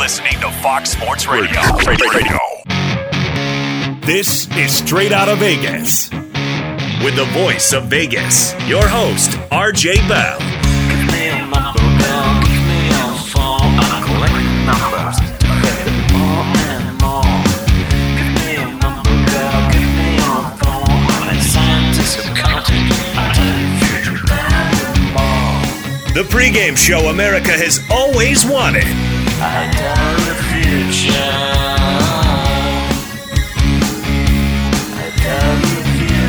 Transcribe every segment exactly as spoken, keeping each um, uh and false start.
listening to Fox Sports Radio. Radio. This is Straight Outta Vegas. With the voice of Vegas, your host, R J Bell. Give me a number, girl. Give me your phone. I'm collecting numbers. More and more. Give me a number, girl. Give me your phone. I'm a scientist of counting. I tell you future better more. The pregame show America has always wanted. I tell the future. I tell the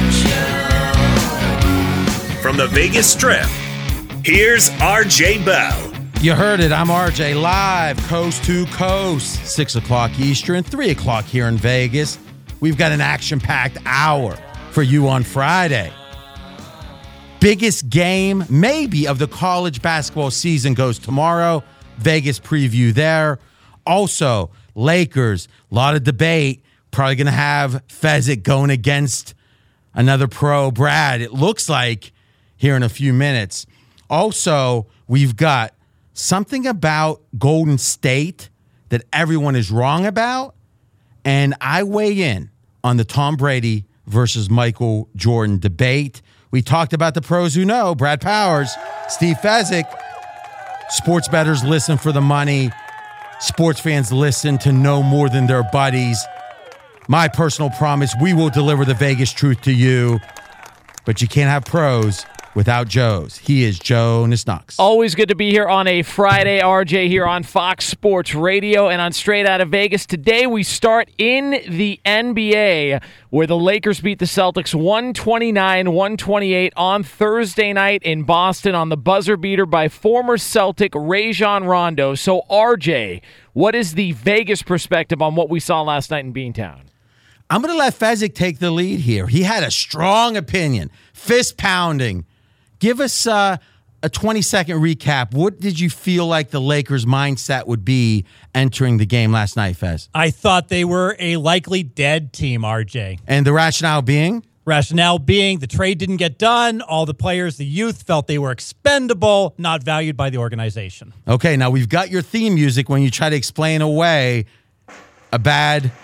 future. From the Vegas Strip, here's R J Bell. You heard it. I'm R J, live coast to coast, six o'clock Eastern, three o'clock here in Vegas. We've got an action-packed hour for you on Friday. Biggest game, maybe, of the college basketball season goes tomorrow. Vegas preview there. Also, Lakers, a lot of debate. Probably going to have Fezzik going against another pro, Brad, it looks like, here in a few minutes. Also, we've got something about Golden State that everyone is wrong about, and I weigh in on the Tom Brady versus Michael Jordan debate. We talked about the pros who know, Brad Powers, Steve Fezzik. Sports bettors listen for the money. Sports fans listen to know more than their buddies. My personal promise, we will deliver the Vegas truth to you, but you can't have pros without Joe's. He is Jonas Knox. Always good to be here on a Friday. R J here on Fox Sports Radio and on Straight Outta Vegas. Today we start in the N B A, where the Lakers beat the Celtics one twenty-nine one twenty-eight on Thursday night in Boston on the buzzer beater by former Celtic Rajon Rondo. So R J, what is the Vegas perspective on what we saw last night in Beantown? I'm going to let Fezzik take the lead here. He had a strong opinion, fist pounding. Give us uh, a twenty-second recap. What did you feel like the Lakers' mindset would be entering the game last night, Fez? I thought they were a likely dead team, R J. And the rationale being? Rationale being the trade didn't get done. All the players, the youth, felt they were expendable, not valued by the organization. Okay, now we've got your theme music when you try to explain away a bad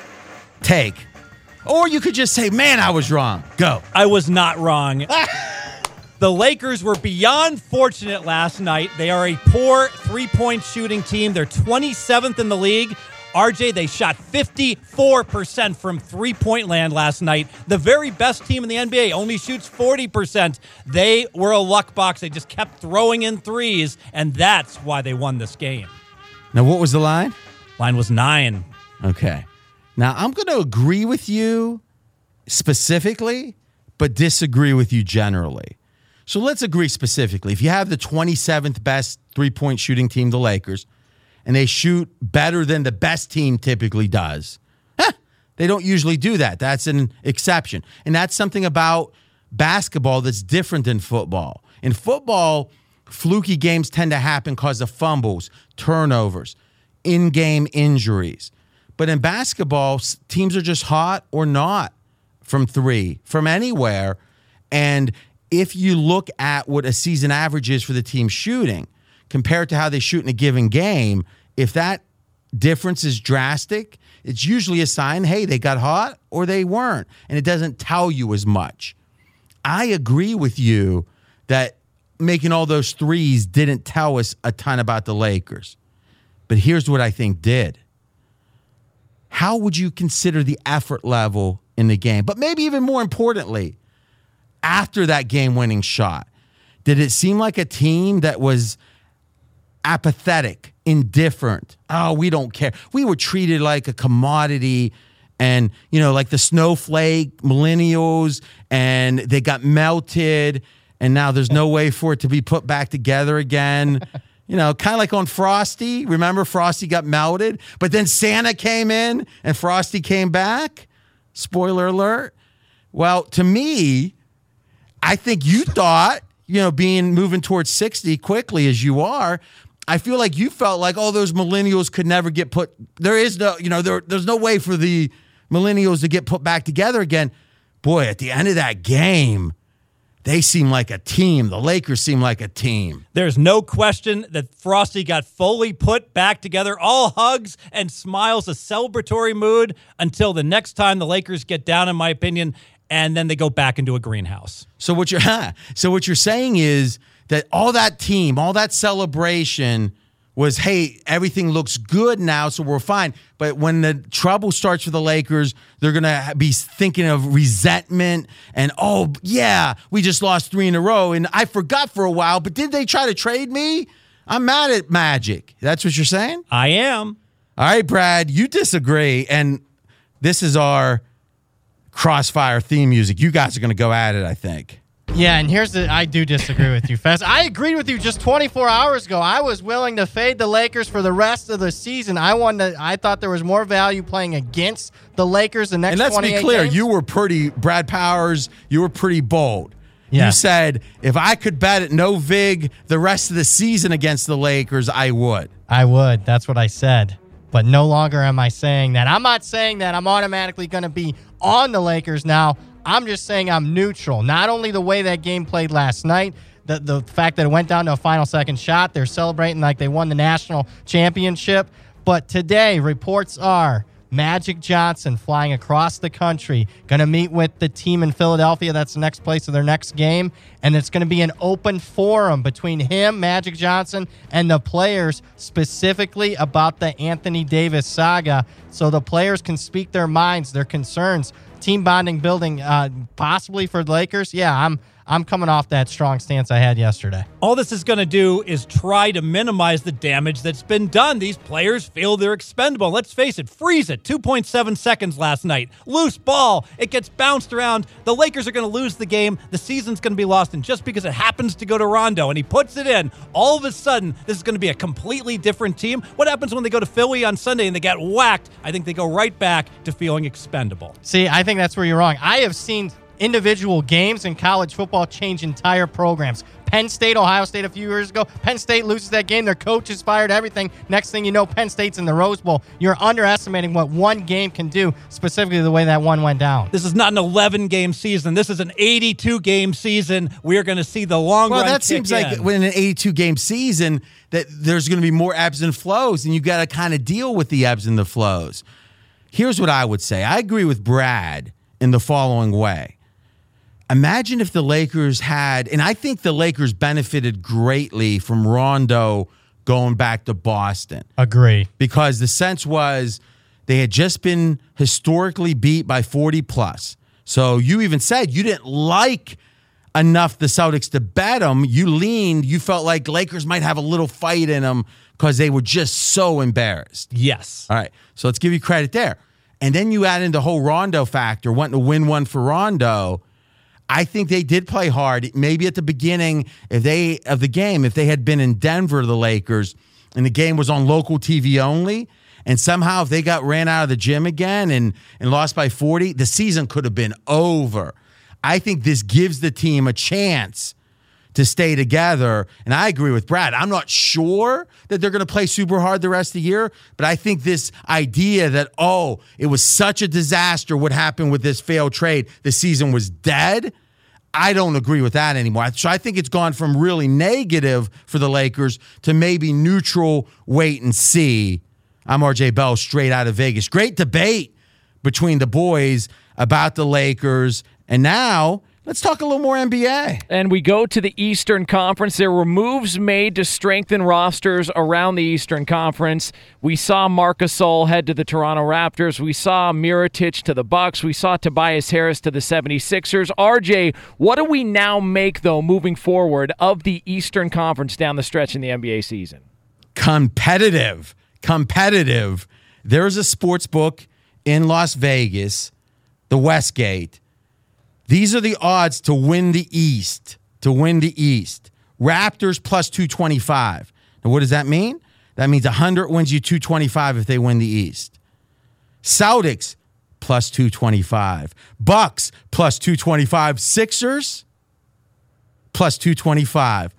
take. Or you could just say, man, I was wrong. Go. I was not wrong. The Lakers were beyond fortunate last night. They are a poor three-point shooting team. They're twenty-seventh in the league. R J, they shot fifty-four percent from three-point land last night. The very best team in the N B A only shoots forty percent. They were a luck box. They just kept throwing in threes, and that's why they won this game. Now, what was the line? Line was nine. Okay. Now, I'm going to agree with you specifically, but disagree with you generally. So let's agree specifically. If you have the twenty-seventh best three-point shooting team, the Lakers, and they shoot better than the best team typically does, huh, they don't usually do that. That's an exception. And that's something about basketball that's different than football. In football, fluky games tend to happen because of fumbles, turnovers, in-game injuries. But in basketball, teams are just hot or not from three, from anywhere. And if you look at what a season average is for the team shooting compared to how they shoot in a given game, if that difference is drastic, it's usually a sign, hey, they got hot or they weren't. And it doesn't tell you as much. I agree with you that making all those threes didn't tell us a ton about the Lakers. But here's what I think did. How would you consider the effort level in the game? But maybe even more importantly, after that game-winning shot, did it seem like a team that was apathetic, indifferent? Oh, we don't care. We were treated like a commodity and, you know, like the snowflake millennials, and they got melted, and now there's no way for it to be put back together again. You know, kind of like on Frosty. Remember, Frosty got melted, but then Santa came in and Frosty came back? Spoiler alert. Well, to me, I think you thought, you know, being moving towards sixty quickly as you are, I feel like you felt like, oh, those millennials could never get put, there is no, you know, there, there's no way for the millennials to get put back together again. Boy, at the end of that game, they seem like a team. The Lakers seem like a team. There's no question that Frosty got fully put back together, all hugs and smiles, a celebratory mood until the next time the Lakers get down, in my opinion, and then they go back into a greenhouse. So what you're so what you're saying is that all that team, all that celebration was, hey, everything looks good now, so we're fine. But when the trouble starts for the Lakers, they're going to be thinking of resentment and, oh, yeah, we just lost three in a row, and I forgot for a while, but did they try to trade me? I'm mad at Magic. That's what you're saying? I am. All right, Brad, you disagree, and this is our Crossfire theme music. You guys are going to go at it, I think. Yeah, and here's the I do disagree with you, Fez. I agreed with you just twenty-four hours ago. I was willing to fade the Lakers for the rest of the season. I wanted to, I thought there was more value playing against the Lakers the next And let's be twenty-eight clear, games. you were pretty, Brad Powers, you were pretty bold. Yeah. You said, if I could bet at no vig the rest of the season against the Lakers, I would. I would. That's what I said. But no longer am I saying that. I'm not saying that I'm automatically going to be on the Lakers now. I'm just saying I'm neutral. Not only the way that game played last night, the, the fact that it went down to a final second shot, they're celebrating like they won the national championship. But today, reports are Magic Johnson flying across the country, going to meet with the team in Philadelphia. That's the next place of their next game. And it's going to be an open forum between him, Magic Johnson, and the players specifically about the Anthony Davis saga. So the players can speak their minds, their concerns, team bonding building, uh, possibly for the Lakers. Yeah, I'm I'm coming off that strong stance I had yesterday. All this is going to do is try to minimize the damage that's been done. These players feel they're expendable. Let's face it, freeze it. two point seven seconds last night. Loose ball. It gets bounced around. The Lakers are going to lose the game. The season's going to be lost. And just because it happens to go to Rondo and he puts it in, all of a sudden, this is going to be a completely different team. What happens when they go to Philly on Sunday and they get whacked? I think they go right back to feeling expendable. See, I think that's where you're wrong. I have seen individual games in college football change entire programs. Penn State, Ohio State a few years ago. Penn State loses that game. Their coach is fired, everything. Next thing you know, Penn State's in the Rose Bowl. You're underestimating what one game can do, specifically the way that one went down. This is not an eleven-game season. This is an eighty-two-game season. We are going to see the long Well, run that kick seems in. like when an eighty-two-game season that there's going to be more ebbs and flows, and you got to kind of deal with the ebbs and the flows. Here's what I would say. I agree with Brad in the following way. Imagine if the Lakers had, and I think the Lakers benefited greatly from Rondo going back to Boston. Agree. Because the sense was they had just been historically beat by forty plus. So you even said you didn't like enough the Celtics to bet them. You leaned, you felt like Lakers might have a little fight in them because they were just so embarrassed. Yes. All right, so let's give you credit there. And then you add in the whole Rondo factor, wanting to win one for Rondo. I think they did play hard. Maybe at the beginning if they of the game, if they had been in Denver, the Lakers, and the game was on local T V only, and somehow if they got ran out of the gym again and, and lost by forty, the season could have been over. I think this gives the team a chance to stay together. And I agree with Brad. I'm not sure that they're going to play super hard the rest of the year, but I think this idea that, oh, it was such a disaster what happened with this failed trade, the season was dead, I don't agree with that anymore. So I think it's gone from really negative for the Lakers to maybe neutral, wait and see. I'm R J Bell, straight out of Vegas. Great debate between the boys about the Lakers. And now let's talk a little more N B A. And we go to the Eastern Conference. There were moves made to strengthen rosters around the Eastern Conference. We saw Marc Gasol head to the Toronto Raptors. We saw Mirotic to the Bucks. We saw Tobias Harris to the seventy-sixers. R J, what do we now make, though, moving forward of the Eastern Conference down the stretch in the N B A season? Competitive. Competitive. There's a sports book in Las Vegas, the Westgate. These are the odds to win the East, to win the East. Raptors plus two twenty-five. Now, what does that mean? That means one hundred wins you two twenty-five if they win the East. Celtics plus two twenty-five. Bucks plus two twenty-five. Sixers plus two twenty-five.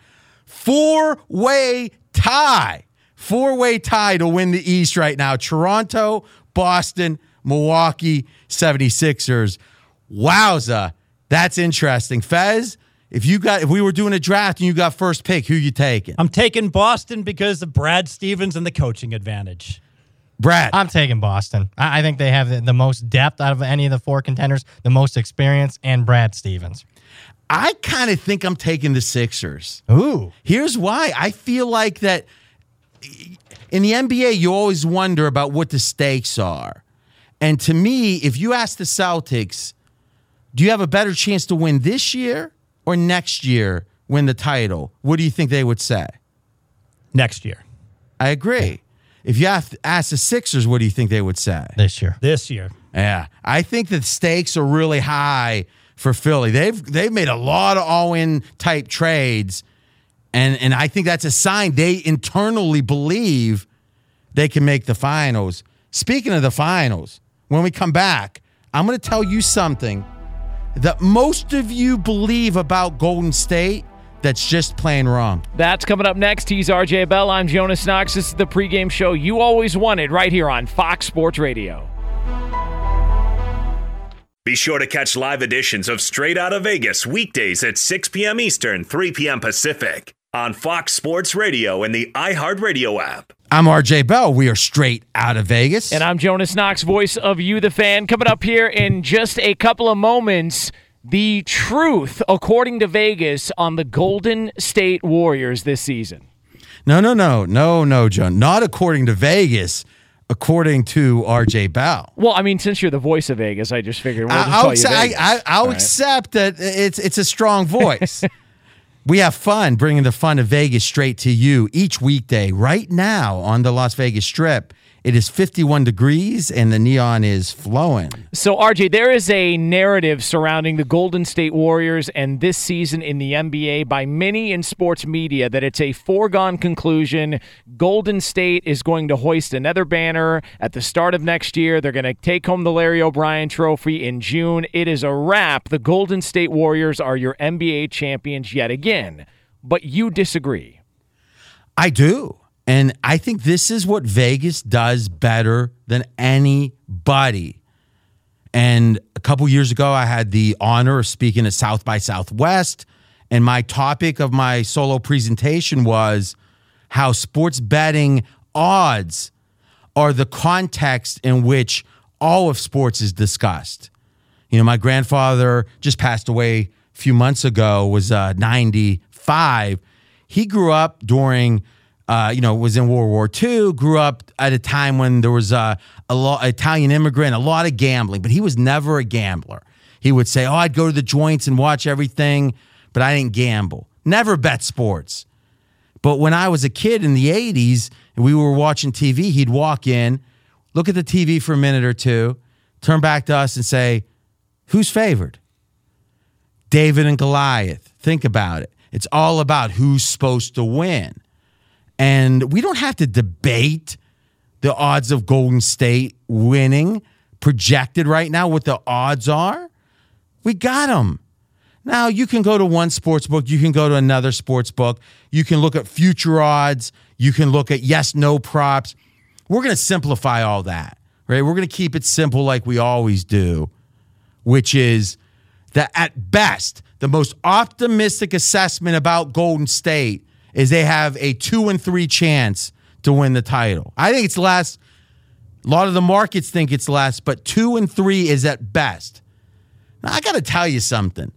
Four-way tie. Four-way tie to win the East right now. Toronto, Boston, Milwaukee, seventy-sixers. Wowza. That's interesting. Fez, If you got, if we were doing a draft and you got first pick, who you taking? I'm taking Boston because of Brad Stevens and the coaching advantage. Brad. I'm taking Boston. I, I think they have the, the most depth out of any of the four contenders, the most experience, and Brad Stevens. I kind of think I'm taking the Sixers. Ooh. Here's why. I feel like that in the N B A, you always wonder about what the stakes are. And to me, if you ask the Celtics, do you have a better chance to win this year or next year win the title? What do you think they would say? Next year. I agree. If you have to ask the Sixers, what do you think they would say? This year. This year. Yeah. I think the stakes are really high for Philly. They've they've made a lot of all-in type trades, and, and I think that's a sign they internally believe they can make the finals. Speaking of the finals, when we come back, I'm going to tell you something that most of you believe about Golden State that's just plain wrong. That's coming up next. He's R J Bell. I'm Jonas Knox. This is the pregame show you always wanted right here on Fox Sports Radio. Be sure to catch live editions of Straight Outta Vegas weekdays at six p.m. Eastern, three p.m. Pacific on Fox Sports Radio and the iHeartRadio app. I'm R J Bell. We are Straight Outta Vegas. And I'm Jonas Knox, voice of You, the Fan. Coming up here in just a couple of moments, the truth, according to Vegas, on the Golden State Warriors this season. No, no, no, no, no, John. Not according to Vegas, according to R J Bell. Well, I mean, since you're the voice of Vegas, I just figured we'll just I'll, call you accept, Vegas. I, I, I'll All right. accept that it's it's a strong voice. We have fun bringing the fun of Vegas straight to you each weekday right now on the Las Vegas Strip. It is fifty-one degrees and the neon is flowing. So, R J, there is a narrative surrounding the Golden State Warriors and this season in the N B A by many in sports media that it's a foregone conclusion. Golden State is going to hoist another banner at the start of next year. They're going to take home the Larry O'Brien Trophy in June. It is a wrap. The Golden State Warriors are your N B A champions yet again. But you disagree. I do. And I think this is what Vegas does better than anybody. And a couple years ago, I had the honor of speaking at South by Southwest. And my topic of my solo presentation was how sports betting odds are the context in which all of sports is discussed. You know, my grandfather just passed away a few months ago, was uh, ninety-five. He grew up during... Uh, you know, was in World War Two, grew up at a time when there was uh, a lot Italian immigrant, a lot of gambling, but he was never a gambler. He would say, oh, I'd go to the joints and watch everything, but I didn't gamble. Never bet sports. But when I was a kid in the eighties and we were watching T V, he'd walk in, look at the T V for a minute or two, turn back to us and say, who's favored? David and Goliath. Think about it. It's all about who's supposed to win. And we don't have to debate the odds of Golden State winning projected right now, what the odds are. We got them. Now, you can go to one sports book. You can go to another sports book. You can look at future odds. You can look at yes, no props. We're going to simplify all that, right? We're going to keep it simple like we always do, which is that at best, the most optimistic assessment about Golden State is they have a two and three chance to win the title. I think it's less. A lot of the markets think it's less, but two and three is at best. Now, I got to tell you something.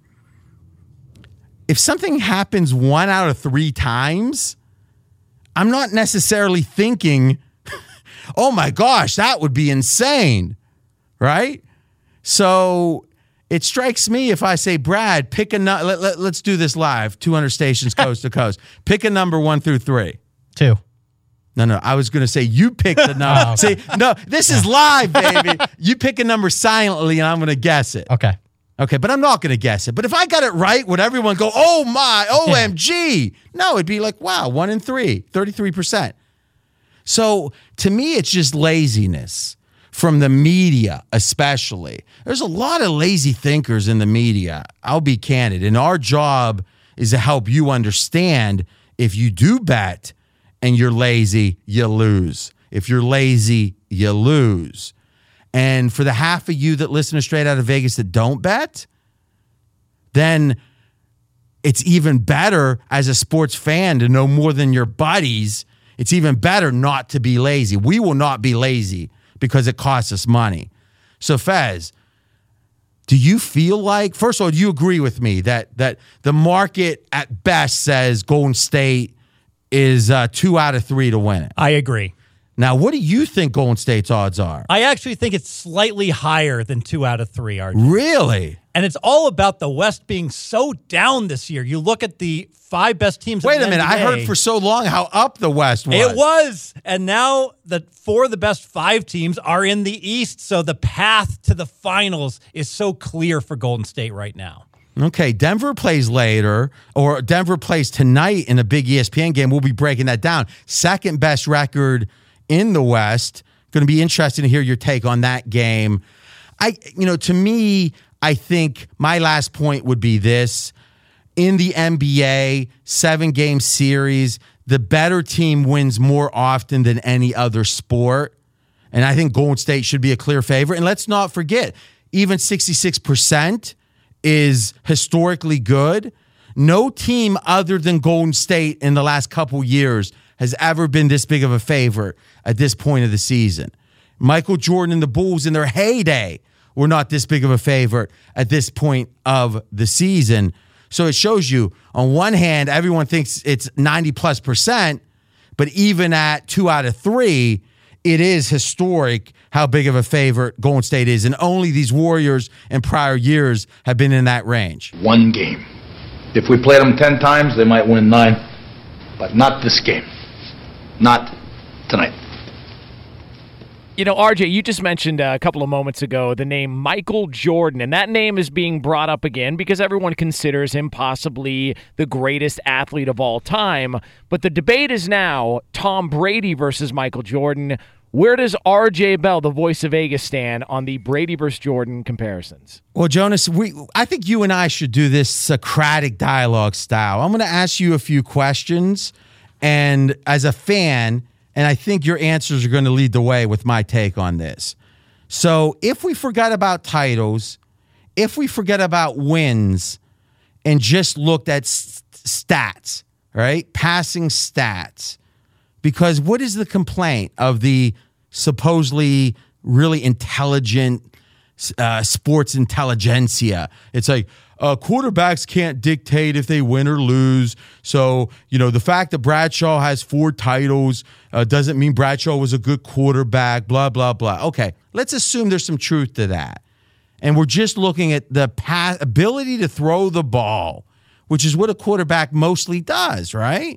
If something happens one out of three times, I'm not necessarily thinking, oh my gosh, that would be insane, right? So it strikes me if I say, Brad, pick a number. Let, let, let's do this live, two hundred stations coast to coast. Pick a number one through three. Two. No, no, I was going to say you pick the number. Oh, okay. See, no, this is live, baby. You pick a number silently and I'm going to guess it. Okay. Okay, but I'm not going to guess it. But if I got it right, would everyone go, oh my, O M G? No, it'd be like, wow, one in three, thirty-three percent. So to me, it's just laziness from the media, especially. There's a lot of lazy thinkers in the media. I'll be candid. And our job is to help you understand if you do bet and you're lazy, you lose. If you're lazy, you lose. And for the half of you that listen to Straight Outta Vegas that don't bet, then it's even better as a sports fan to know more than your buddies. It's even better not to be lazy. We will not be lazy because it costs us money. So, Fez, do you feel like, first of all, do you agree with me that that the market at best says Golden State is uh, two out of three to win it? I agree. Now, what do you think Golden State's odds are? I actually think it's slightly higher than two out of three, R J. Really? And it's all about the West being so down this year. You look at the five best teams. Wait in a the minute. N B A. I heard for so long how up the West was. It was. And now the four of the best five teams are in the East. So the path to the finals is so clear for Golden State right now. Okay, Denver plays later, or Denver plays tonight in a big E S P N game. We'll be breaking that down. Second best record in the West. Going to be interesting to hear your take on that game. I, you know, to me, I think my last point would be this. In the N B A, seven-game series, the better team wins more often than any other sport. And I think Golden State should be a clear favorite. And let's not forget, even sixty-six percent is historically good. No team other than Golden State in the last couple years has ever been this big of a favorite at this point of the season. Michael Jordan and the Bulls in their heyday were not this big of a favorite at this point of the season. So it shows you, on one hand, everyone thinks it's ninety plus percent, but even at two out of three, it is historic how big of a favorite Golden State is. And only these Warriors in prior years have been in that range. One game. If we played them ten times, they might win nine, but not this game. Not tonight. You know, R J, you just mentioned uh, a couple of moments ago the name Michael Jordan, and that name is being brought up again because everyone considers him possibly the greatest athlete of all time. But the debate is now Tom Brady versus Michael Jordan. Where does R J Bell, the voice of Vegas, stand on the Brady versus Jordan comparisons? Well, Jonas, we I think you and I should do this Socratic dialogue style. I'm going to ask you a few questions, and as a fan, and I think your answers are going to lead the way with my take on this. So if we forgot about titles, if we forget about wins, and just looked at s- stats, right? Passing stats. Because what is the complaint of the supposedly really intelligent uh, sports intelligentsia? It's like, uh, quarterbacks can't dictate if they win or lose. So, you know, the fact that Bradshaw has four titles uh, doesn't mean Bradshaw was a good quarterback, blah, blah, blah. Okay, let's assume there's some truth to that. And we're just looking at the pass, ability to throw the ball, which is what a quarterback mostly does, right?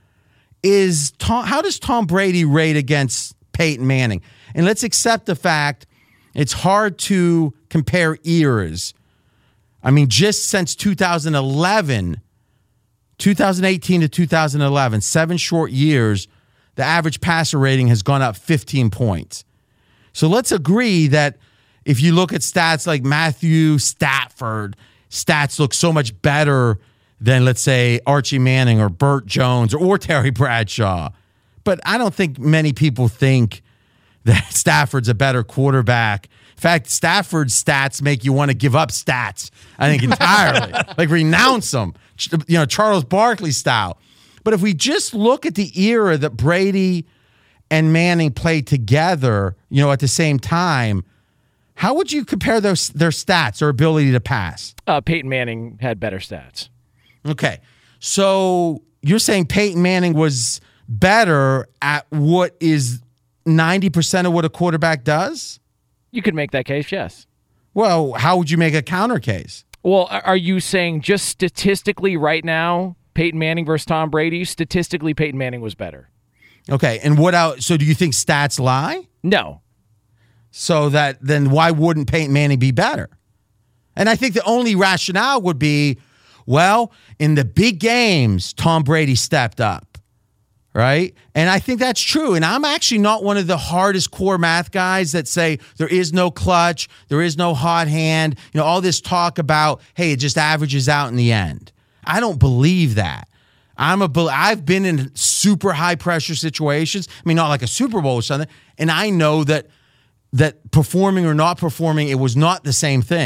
Is Tom, how does Tom Brady rate against Peyton Manning? And let's accept the fact it's hard to compare eras. I mean, just since two thousand eleven, two thousand eighteen to two thousand eleven, seven short years, the average passer rating has gone up fifteen points. So let's agree that if you look at stats like Matthew Stafford, stats look so much better than, let's say, Archie Manning or Burt Jones or, or Terry Bradshaw. But I don't think many people think that Stafford's a better quarterback. In fact, Stafford's stats make you want to give up stats, I think, entirely. Like, renounce them, you know, Charles Barkley style. But if we just look at the era that Brady and Manning played together, you know, at the same time, how would you compare those their stats or ability to pass? Uh, Peyton Manning had better stats. Okay. So you're saying Peyton Manning was better at what is ninety percent of what a quarterback does? You could make that case, yes. Well, how would you make a counter case? Well, are you saying just statistically right now, Peyton Manning versus Tom Brady, statistically Peyton Manning was better? Okay. And what else? So do you think stats lie? No. So that then why wouldn't Peyton Manning be better? And I think the only rationale would be, well, in the big games, Tom Brady stepped up. Right? And I think that's true. And I'm actually not one of the hardest core math guys that say there is no clutch, there is no hot hand, you know, all this talk about, hey, it just averages out in the end. I don't believe that. I'm a, I've been in super high pressure situations. I mean, not like a Super Bowl or something. And I know that that performing or not performing, it was not the same thing.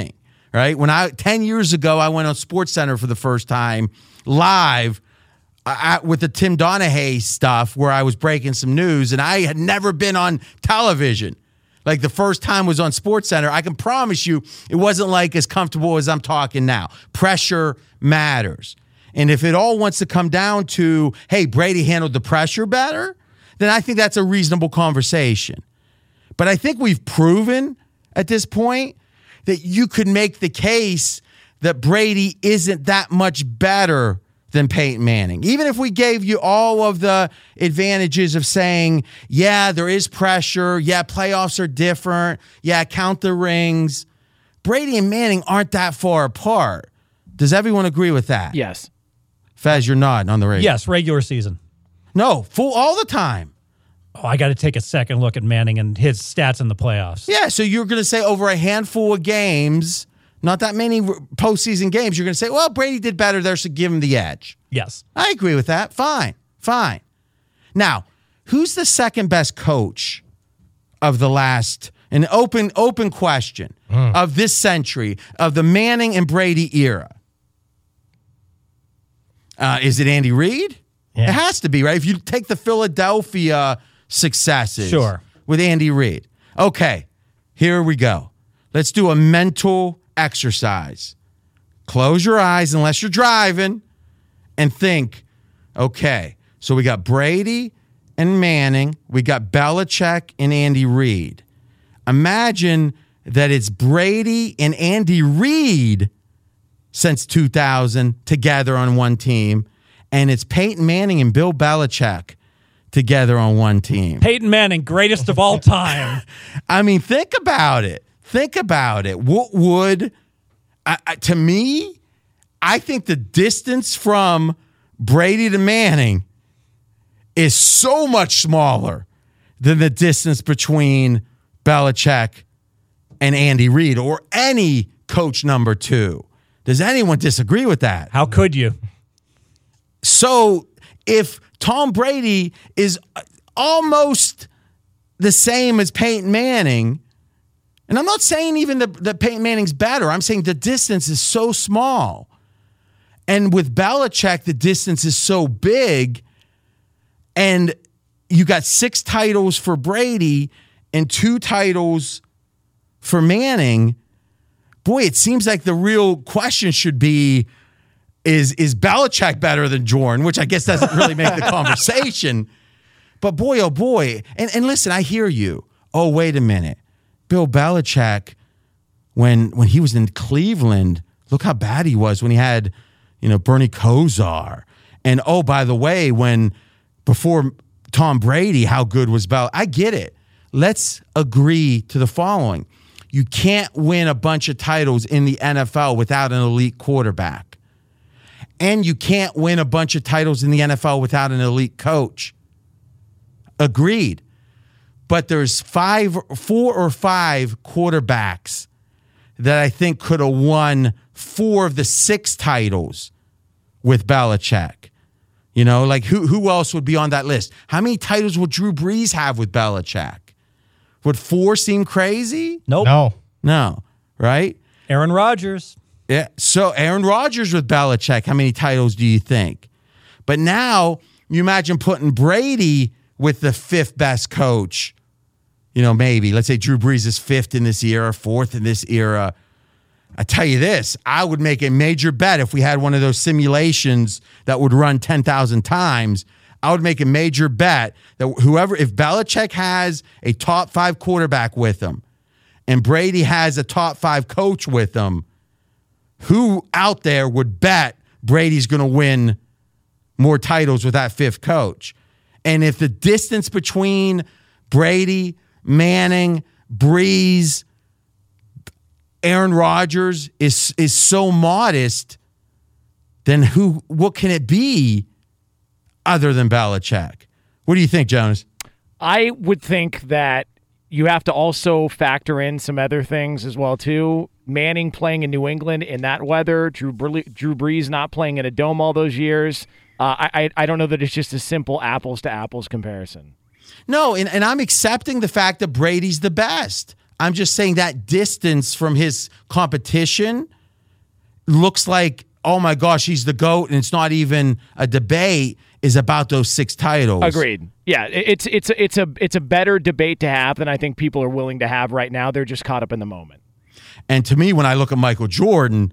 right? When I ten years ago, I went on SportsCenter for the first time live uh, with the Tim Donaghy stuff where I was breaking some news, and I had never been on television. Like the first time was on SportsCenter. I can promise you it wasn't like as comfortable as I'm talking now. Pressure matters. And if it all wants to come down to, hey, Brady handled the pressure better, then I think that's a reasonable conversation. But I think we've proven at this point that you could make the case that Brady isn't that much better than Peyton Manning. Even if we gave you all of the advantages of saying, yeah, there is pressure. Yeah, playoffs are different. Yeah, count the rings. Brady and Manning aren't that far apart. Does everyone agree with that? Yes. Fez, you're nodding on the radio. Yes, regular season. No, full all the time. Oh, I got to take a second look at Manning and his stats in the playoffs. Yeah, so you're going to say over a handful of games, not that many postseason games, you're going to say, well, Brady did better there, so give him the edge. Yes. I agree with that. Fine. Fine. Now, who's the second best coach of the last, an open open question, mm. of this century, of the Manning and Brady era? Uh, is it Andy Reid? Yeah. It has to be, right? If you take the Philadelphia successes sure. with Andy Reid. Okay, here we go. Let's do a mental exercise. Close your eyes unless you're driving and think, okay, so we got Brady and Manning. We got Belichick and Andy Reid. Imagine that it's Brady and Andy Reid since two thousand together on one team, and it's Peyton Manning and Bill Belichick together on one team. Peyton Manning, greatest of all time. I mean, think about it. Think about it. What would, I, I, to me, I think the distance from Brady to Manning is so much smaller than the distance between Belichick and Andy Reid or any coach number two. Does anyone disagree with that? How could you? So if Tom Brady is almost the same as Peyton Manning, and I'm not saying even that, that Peyton Manning's better, I'm saying the distance is so small. And with Belichick, the distance is so big, and you got six titles for Brady and two titles for Manning. Boy, it seems like the real question should be, is, is Belichick better than Jordan? Which I guess doesn't really make the conversation. But boy, oh boy. And, and listen, I hear you. Oh, wait a minute. Bill Belichick, when when he was in Cleveland, look how bad he was when he had, you know, Bernie Kosar. And oh, by the way, when before Tom Brady, how good was Bel? I get it. Let's agree to the following. You can't win a bunch of titles in the N F L without an elite quarterback. And you can't win a bunch of titles in the N F L without an elite coach. Agreed. But there's five, four or five quarterbacks that I think could have won four of the six titles with Belichick. You know, like who who else would be on that list? How many titles would Drew Brees have with Belichick? Would four seem crazy? Nope. No. No, right? Aaron Rodgers. Yeah. So Aaron Rodgers with Belichick, how many titles do you think? But now you imagine putting Brady with the fifth best coach. You know, maybe. Let's say Drew Brees is fifth in this era, fourth in this era. I tell you this, I would make a major bet if we had one of those simulations that would run ten thousand times. I would make a major bet that whoever, if Belichick has a top five quarterback with him and Brady has a top five coach with him, who out there would bet Brady's going to win more titles with that fifth coach? And if the distance between Brady, Manning, Brees, Aaron Rodgers is is so modest, then who? What can it be other than Belichick? What do you think, Jonas? I would think that you have to also factor in some other things as well too. Manning playing in New England in that weather, Drew Bre- Drew Brees not playing in a dome all those years. Uh, I I don't know that it's just a simple apples to apples comparison. No, and, and I'm accepting the fact that Brady's the best. I'm just saying that distance from his competition looks like, oh my gosh, he's the GOAT, and it's not even a debate, is about those six titles. Agreed. Yeah, it's it's it's a it's a better debate to have than I think people are willing to have right now. They're just caught up in the moment. And to me, when I look at Michael Jordan,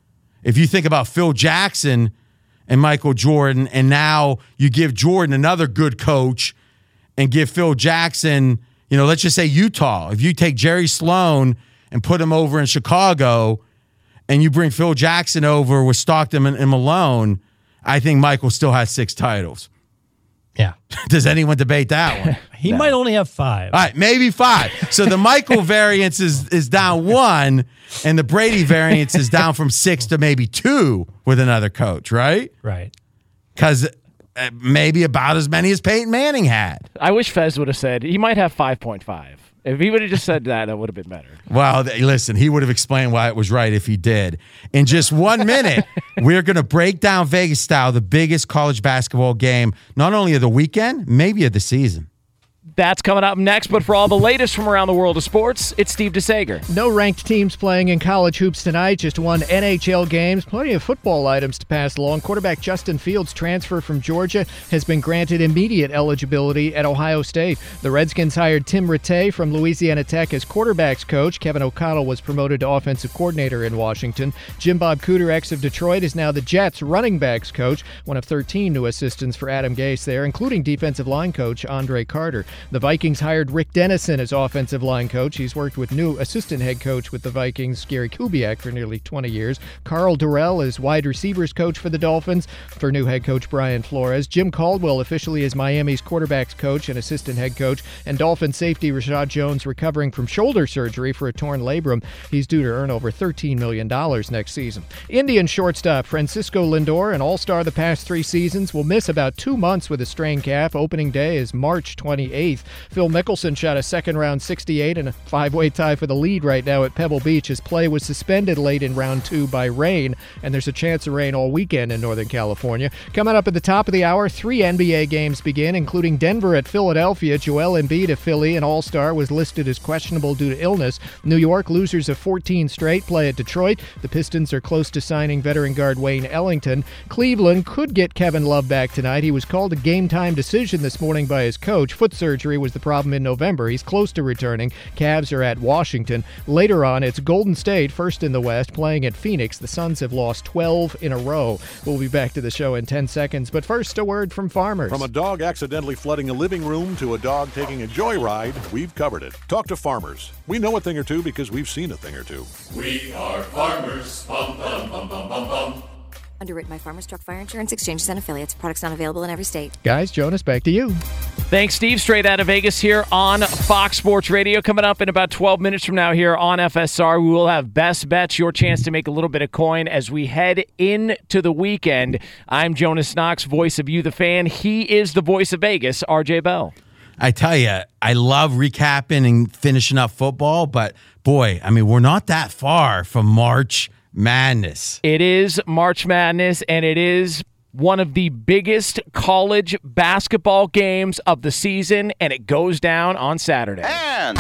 if you think about Phil Jackson and Michael Jordan, and now you give Jordan another good coach and give Phil Jackson, you know, let's just say Utah. If you take Jerry Sloan and put him over in Chicago and you bring Phil Jackson over with Stockton and, and Malone, I think Michael still has six titles. Yeah. Does anyone debate that one? He no. might only have five. All right, maybe five. So the Michael variance is, is down one, and the Brady variance is down from six to maybe two with another coach, right? Right. Because uh, maybe about as many as Peyton Manning had. I wish Fez would have said he might have five point five. If he would have just said that, that would have been better. Well, th- listen, he would have explained why it was right if he did. In just one minute, we're going to break down Vegas style the biggest college basketball game, not only of the weekend, maybe of the season. That's coming up next, but for all the latest from around the world of sports, it's Steve DeSager. No ranked teams playing in college hoops tonight, just one N H L games, plenty of football items to pass along. Quarterback Justin Fields' transfer from Georgia has been granted immediate eligibility at Ohio State. The Redskins hired Tim Rattay from Louisiana Tech as quarterbacks coach. Kevin O'Connell was promoted to offensive coordinator in Washington. Jim Bob Cooter, ex of Detroit, is now the Jets running backs coach, one of thirteen new assistants for Adam Gase there, including defensive line coach Andre Carter. The Vikings hired Rick Dennison as offensive line coach. He's worked with new assistant head coach with the Vikings, Gary Kubiak, for nearly twenty years. Carl Durrell is wide receivers coach for the Dolphins for new head coach Brian Flores. Jim Caldwell officially is Miami's quarterbacks coach and assistant head coach. And Dolphin safety Rashad Jones recovering from shoulder surgery for a torn labrum. He's due to earn over thirteen million dollars next season. Indian shortstop Francisco Lindor, an all-star the past three seasons, will miss about two months with a strained calf. Opening day is March twenty-eighth. Phil Mickelson shot a second-round sixty-eight and a five-way tie for the lead right now at Pebble Beach. His play was suspended late in round two by rain, and there's a chance of rain all weekend in Northern California. Coming up at the top of the hour, three N B A games begin, including Denver at Philadelphia. Joel Embiid of Philly, an all-star, was listed as questionable due to illness. New York, losers of fourteen straight, play at Detroit. The Pistons are close to signing veteran guard Wayne Ellington. Cleveland could get Kevin Love back tonight. He was called a game-time decision this morning by his coach. Foot surgery was the problem in November. He's close to returning. Cavs are at Washington. Later on, it's Golden State, first in the West, playing at Phoenix. The Suns have lost twelve in a row. We'll be back to the show in ten seconds, but first, a word from Farmers. From a dog accidentally flooding a living room to a dog taking a joyride, we've covered it. Talk to Farmers. We know a thing or two because we've seen a thing or two. We are Farmers. Bum, bum, bum, bum, bum, bum. Underwritten by Farmers Truck Fire Insurance Exchanges and Affiliates. Products not available in every state. Guys, Jonas, back to you. Thanks, Steve. Straight out of Vegas here on Fox Sports Radio. Coming up in about twelve minutes from now here on F S R, we will have Best Bets, your chance to make a little bit of coin as we head into the weekend. I'm Jonas Knox, voice of You, the fan. He is the voice of Vegas, R J Bell. I tell you, I love recapping and finishing up football, but boy, I mean, we're not that far from March Madness. It is March Madness, and it is one of the biggest college basketball games of the season, and it goes down on Saturday. And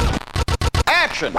action!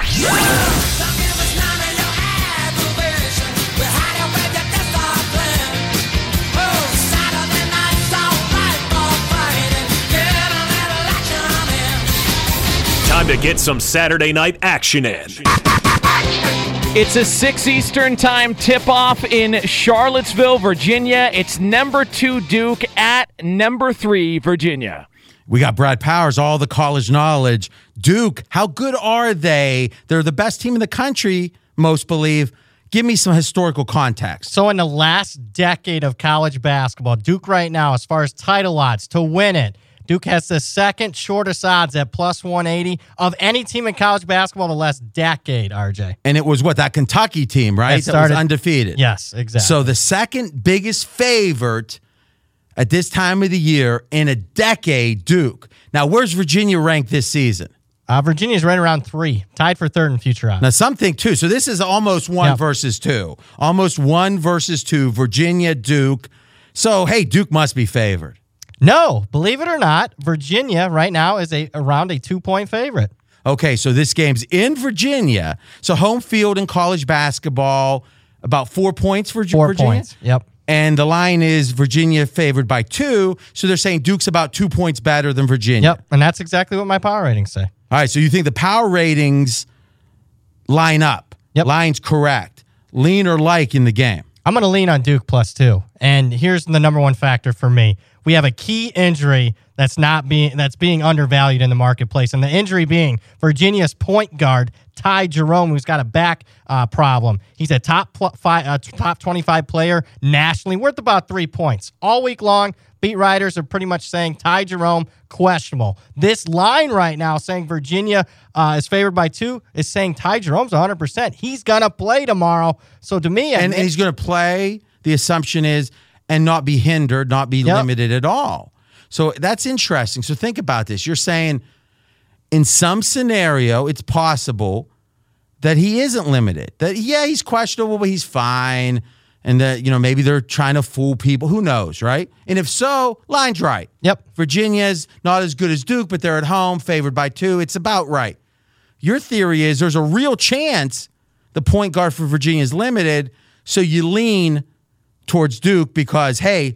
Time to get some Saturday night action in. It's a six Eastern time tip-off in Charlottesville, Virginia. It's number two Duke at number three Virginia. We got Brad Powers, all the college knowledge. Duke, how good are they? They're the best team in the country, most believe. Give me some historical context. So in the last decade of college basketball, Duke right now, as far as title odds to win it, Duke has the second shortest odds at plus one eighty of any team in college basketball the last decade, R J. And it was what, that Kentucky team, right? That, started, that was undefeated. Yes, exactly. So the second biggest favorite at this time of the year in a decade, Duke. Now, where's Virginia ranked this season? Uh, Virginia's right around three, tied for third in future odds. Now, some think two. So this is almost one yep. versus two. Almost one versus two, Virginia, Duke. So, hey, Duke must be favored. No, believe it or not, Virginia right now is a around a two-point favorite. Okay, so this game's in Virginia. So home field in college basketball, about four points for Four Virginia. points. Yep. And the line is Virginia favored by two. So they're saying Duke's about two points better than Virginia. Yep. And that's exactly what my power ratings say. All right, so you think the power ratings line up. Yep. Line's correct. Lean or like in the game. I'm going to lean on Duke plus two. And here's the number one factor for me. We have a key injury that's not being that's being undervalued in the marketplace, and the injury being Virginia's point guard Ty Jerome, who's got a back uh, problem. He's a top pl- five, uh, top twenty-five player nationally, worth about three points all week long. Beat writers are pretty much saying Ty Jerome questionable. This line right now saying Virginia uh, is favored by two is saying Ty Jerome's one hundred percent. He's gonna play tomorrow. So to me, and, and he's gonna play. The assumption is. And not be hindered, not be yep. limited at all. So that's interesting. So think about this. You're saying in some scenario, it's possible that he isn't limited. That, yeah, he's questionable, but he's fine. And that, you know, maybe they're trying to fool people. Who knows, right? And if so, line's right. Yep. Virginia's not as good as Duke, but they're at home, favored by two. It's about right. Your theory is there's a real chance the point guard for Virginia is limited, so you lean towards Duke because, hey,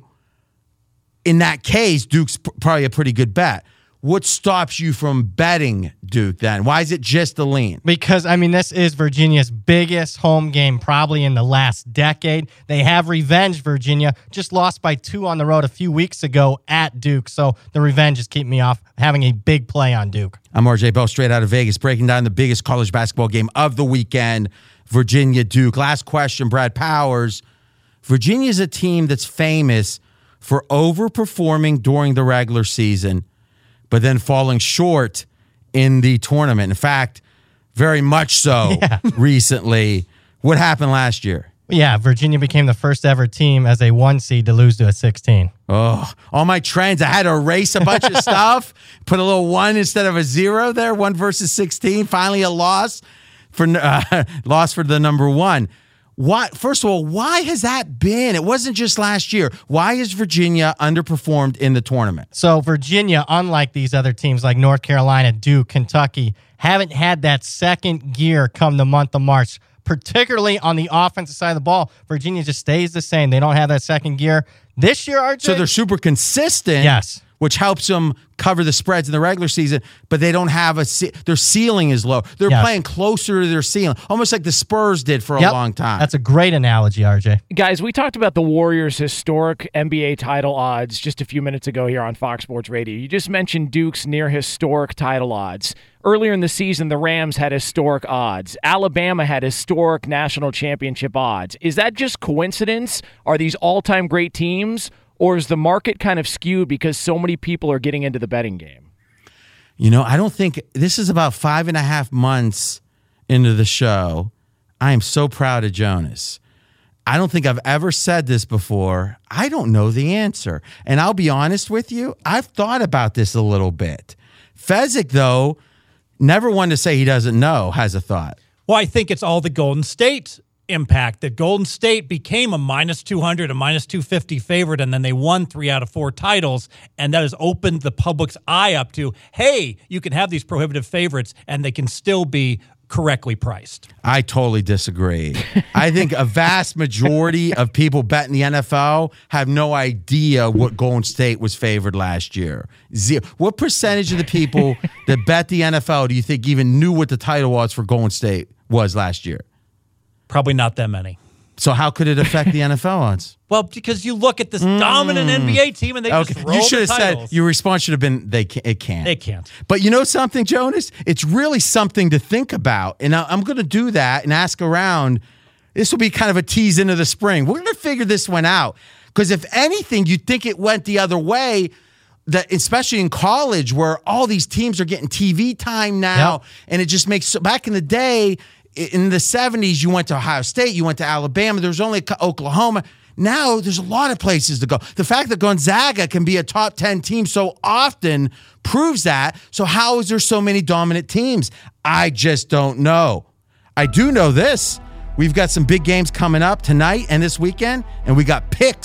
in that case, Duke's p- probably a pretty good bet. What stops you from betting Duke then? Why is it just the lean? Because, I mean, this is Virginia's biggest home game probably in the last decade. They have revenge, Virginia. Just lost by two on the road a few weeks ago at Duke. So the revenge is keeping me off having a big play on Duke. I'm R J Bell, straight out of Vegas, breaking down the biggest college basketball game of the weekend, Virginia-Duke. Last question, Brad Powers. Virginia's a team that's famous for overperforming during the regular season, but then falling short in the tournament. In fact, very much so yeah. recently. What happened last year? Yeah, Virginia became the first ever team as a one seed to lose to a sixteen. Oh, all my trends. I had to erase a bunch of stuff, put a little one instead of a zero there, one versus sixteen. Finally a loss for, uh, loss for the number one. Why? First of all, why has that been? It wasn't just last year. Why has Virginia underperformed in the tournament? So Virginia, unlike these other teams like North Carolina, Duke, Kentucky, haven't had that second gear come the month of March, particularly on the offensive side of the ball. Virginia just stays the same. They don't have that second gear. This year, R J? So they're super consistent. Yes. Which helps them cover the spreads in the regular season, but they don't have a ce- their ceiling is low. They're yes. playing closer to their ceiling, almost like the Spurs did for a yep. long time. That's a great analogy, R J. Guys, we talked about the Warriors' historic N B A title odds just a few minutes ago here on Fox Sports Radio. You just mentioned Duke's near historic title odds. Earlier in the season, the Rams had historic odds. Alabama had historic national championship odds. Is that just coincidence? Are these all-time great teams? Or is the market kind of skewed because so many people are getting into the betting game? You know, I don't think this is about five and a half months into the show. I am so proud of Jonas. I don't think I've ever said this before. I don't know the answer. And I'll be honest with you, I've thought about this a little bit. Fezzik, though, never one to say he doesn't know, has a thought. Well, I think it's all the Golden State impact that Golden State became a minus two hundred, a minus two fifty favorite, and then they won three out of four titles, and that has opened the public's eye up to, hey, you can have these prohibitive favorites, and they can still be correctly priced. I totally disagree. I think a vast majority of people betting the N F L have no idea what Golden State was favored last year. Zero. What percentage of the people that bet the N F L do you think even knew what the title was for Golden State was last year? Probably not that many. So how could it affect the N F L odds? Well, because you look at this mm. dominant N B A team and they okay. just roll You should the have titles. said, your response should have been, they can't, it can't. They can't. But you know something, Jonas? It's really something to think about. And I'm going to do that and ask around. This will be kind of a tease into the spring. We're going to figure this one out. Because if anything, you'd think it went the other way, that especially in college where all these teams are getting T V time now. Yep. And it just makes, back in the day, in the seventies, you went to Ohio State, you went to Alabama, there was only Oklahoma. Now there's a lot of places to go. The fact that Gonzaga can be a top ten team so often proves that. So how is there so many dominant teams? I just don't know. I do know this. We've got some big games coming up tonight and this weekend, and we got picks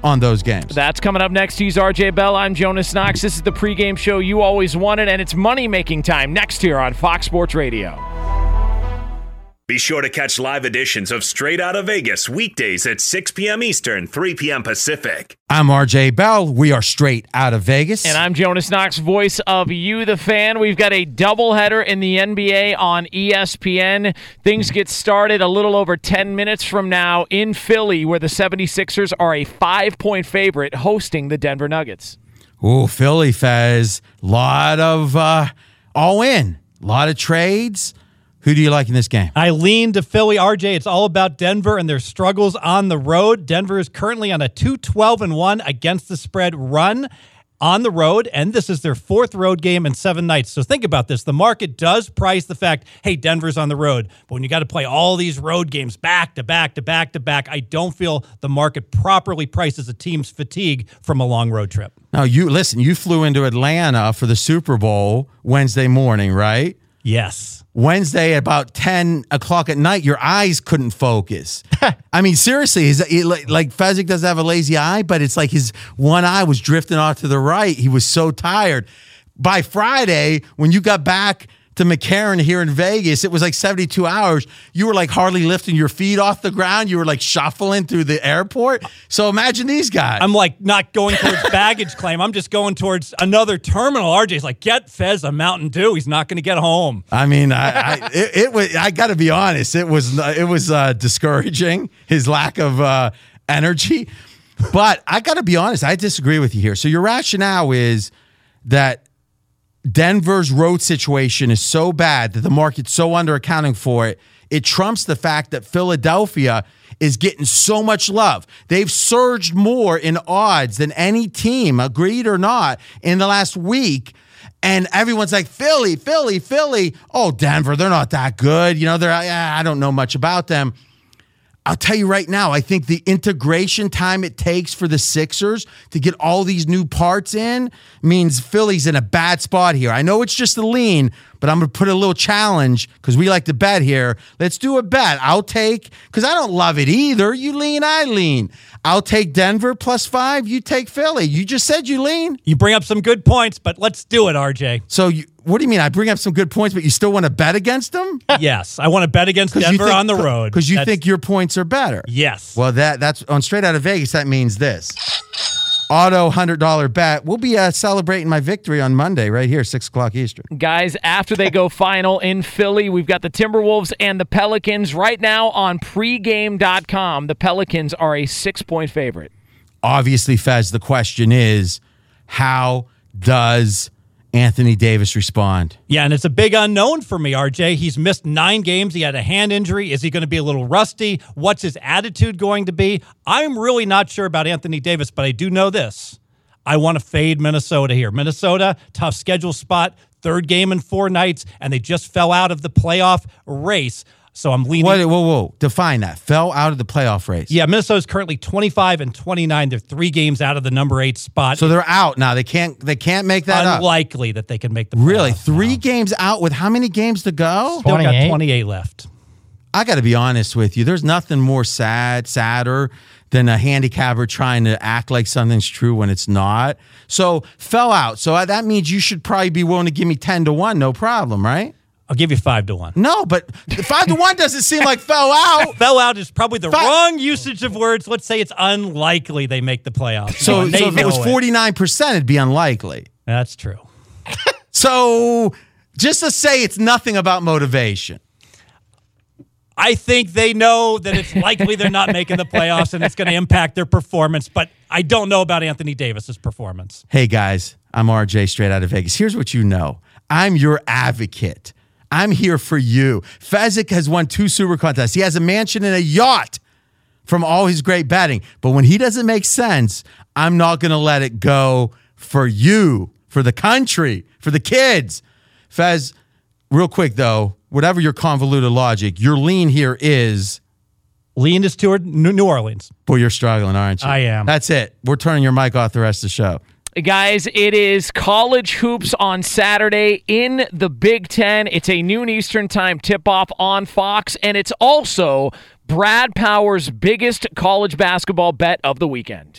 on those games. That's coming up next. He's R J Bell. I'm Jonas Knox. This is the pregame show you always wanted, and it's money-making time next here on Fox Sports Radio. Be sure to catch live editions of Straight Outta Vegas weekdays at six p.m. Eastern, three p.m. Pacific. I'm R J Bell. We are Straight Outta Vegas. And I'm Jonas Knox, voice of You, the Fan. We've got a doubleheader in the N B A on E S P N. Things get started a little over ten minutes from now in Philly, where the seventy-sixers are a five-point favorite hosting the Denver Nuggets. Ooh, Philly, Fez. Lot of uh, all in. Lot of trades. Who do you like in this game? I lean to Philly, R J. It's all about Denver and their struggles on the road. Denver is currently on a two twelve and one against the spread run on the road, and this is their fourth road game in seven nights. So think about this. The market does price the fact, hey, Denver's on the road. But when you got to play all these road games back to back to back to back, I don't feel the market properly prices a team's fatigue from a long road trip. Now, you listen, you flew into Atlanta for the Super Bowl Wednesday morning, right? Yes. Wednesday at about ten o'clock at night, your eyes couldn't focus. I mean, seriously, is it, like Fezzik doesn't have a lazy eye, but it's like his one eye was drifting off to the right. He was so tired. By Friday, when you got back to McCarran here in Vegas, it was like seventy-two hours. You were like hardly lifting your feet off the ground. You were like shuffling through the airport. So imagine these guys. I'm like not going towards baggage claim. I'm just going towards another terminal. R J's like, get Fez a Mountain Dew. He's not going to get home. I mean, I, I it, it was. I got to be honest. It was it was uh, discouraging, his lack of uh, energy. But I got to be honest. I disagree with you here. So your rationale is that Denver's road situation is so bad that the market's so under accounting for it, it trumps the fact that Philadelphia is getting so much love. They've surged more in odds than any team, agreed or not, in the last week. And everyone's like, Philly, Philly, Philly. Oh, Denver, they're not that good. You know, they're I don't know much about them. I'll tell you right now, I think the integration time it takes for the Sixers to get all these new parts in means Philly's in a bad spot here. I know it's just a lean, but I'm going to put a little challenge because we like to bet here. Let's do a bet. I'll take, because I don't love it either. You lean, I lean. I'll take Denver plus five. You take Philly. You just said you lean. You bring up some good points, but let's do it, R J. So you, what do you mean? I bring up some good points, but you still want to bet against them? Yes. I want to bet against Denver think, on the road. Because you That's, think your points are better. Yes. Well, that that's on Straight Outta Vegas. That means this. Auto one hundred dollars bet. We'll be uh, celebrating my victory on Monday right here, six o'clock Eastern. Guys, after they go final in Philly, we've got the Timberwolves and the Pelicans right now on pregame dot com. The Pelicans are a six-point favorite. Obviously, Fez, the question is, how does Anthony Davis respond? Yeah, and it's a big unknown for me, R J. He's missed nine games. He had a hand injury. Is he going to be a little rusty? What's his attitude going to be? I'm really not sure about Anthony Davis, but I do know this. I want to fade Minnesota here. Minnesota, tough schedule spot, third game in four nights, and they just fell out of the playoff race. So I'm leaning. Whoa, whoa, whoa. Define that. Fell out of the playoff race. Yeah, Minnesota's currently twenty-five and twenty-nine. They're three games out of the number eight spot. So they're out now. They can't They can't make that up. Unlikely that they can make the playoffs. Really? Three now. games out with how many games to go? Still got twenty-eight left. I got to be honest with you. There's nothing more sad, sadder than a handicapper trying to act like something's true when it's not. So fell out. So that means you should probably be willing to give me ten to one. No problem, right? I'll give you five to one. No, but five to one doesn't seem like fell out. Fell out is probably the five. wrong usage of words. Let's say it's unlikely they make the playoffs. So, they so if it was forty-nine percent, it'd be unlikely. That's true. So just to say it's nothing about motivation. I think they know that it's likely they're not making the playoffs and it's going to impact their performance, but I don't know about Anthony Davis's performance. Hey, guys, I'm R J Straight Outta Vegas. Here's what you know. I'm your advocate. I'm here for you. Fezzik has won two super contests. He has a mansion and a yacht from all his great betting. But when he doesn't make sense, I'm not going to let it go for you, for the country, for the kids. Fez, real quick, though, whatever your convoluted logic, your lean here is... Lean is toward New Orleans. Boy, you're struggling, aren't you? I am. That's it. We're turning your mic off the rest of the show. Guys, it is college hoops on Saturday in the Big Ten. It's a noon Eastern time tip-off on Fox, and it's also Brad Power's biggest college basketball bet of the weekend.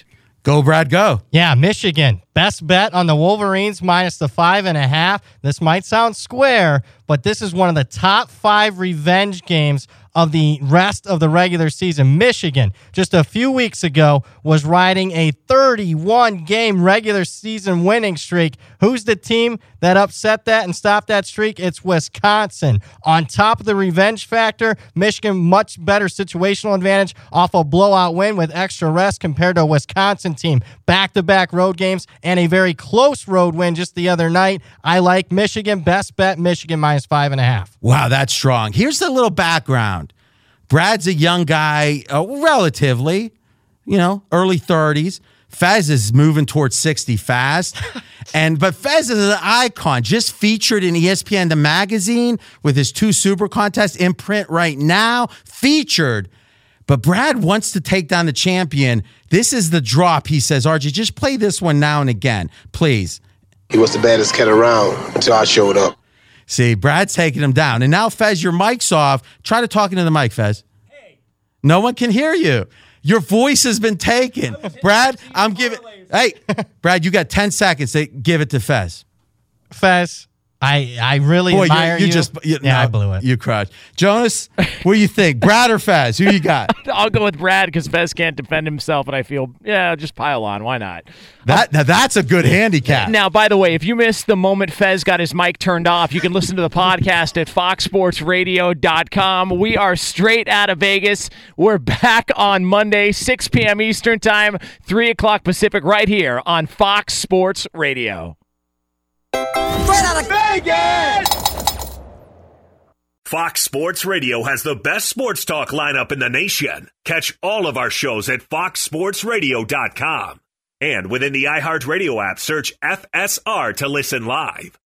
Go, Brad, go. Yeah, Michigan. Best bet on the Wolverines minus the five and a half. This might sound square, but this is one of the top five revenge games of the rest of the regular season. Michigan, just a few weeks ago, was riding a thirty-one game regular season winning streak. Who's the team that upset that and stopped that streak? It's Wisconsin. On top of the revenge factor, Michigan, much better situational advantage off a blowout win with extra rest compared to a Wisconsin team. Back-to-back road games and a very close road win just the other night. I like Michigan. Best bet, Michigan minus five and a half. Wow, that's strong. Here's the little background. Brad's a young guy, uh, relatively, you know, early thirties. Fez is moving towards sixty fast. and But Fez is an icon, just featured in E S P N The Magazine with his two super contests in print right now, featured. But Brad wants to take down the champion. This is the drop. He says, R J, just play this one now and again, please. He was the baddest cat around until I showed up. See, Brad's taking him down. And now, Fez, your mic's off. Try to talk into the mic, Fez. Hey. No one can hear you. Your voice has been taken. Brad, I'm giving... Hey, Brad, you got ten seconds to give it to Fez. Fez, I, I really Boy, admire you. you. Just, you yeah, no, I blew it. You crushed. Jonas, what do you think? Brad or Fez? Who you got? I'll go with Brad because Fez can't defend himself, and I feel, yeah, just pile on. Why not? That Now, that's a good handicap. Now, by the way, if you missed the moment Fez got his mic turned off, you can listen to the podcast at fox sports radio dot com. We are straight out of Vegas. We're back on Monday, six p.m. Eastern Time, three o'clock Pacific, right here on Fox Sports Radio. Straight out of Vegas! Fox Sports Radio has the best sports talk lineup in the nation. Catch all of our shows at fox sports radio dot com. And within the iHeartRadio app, search F S R to listen live.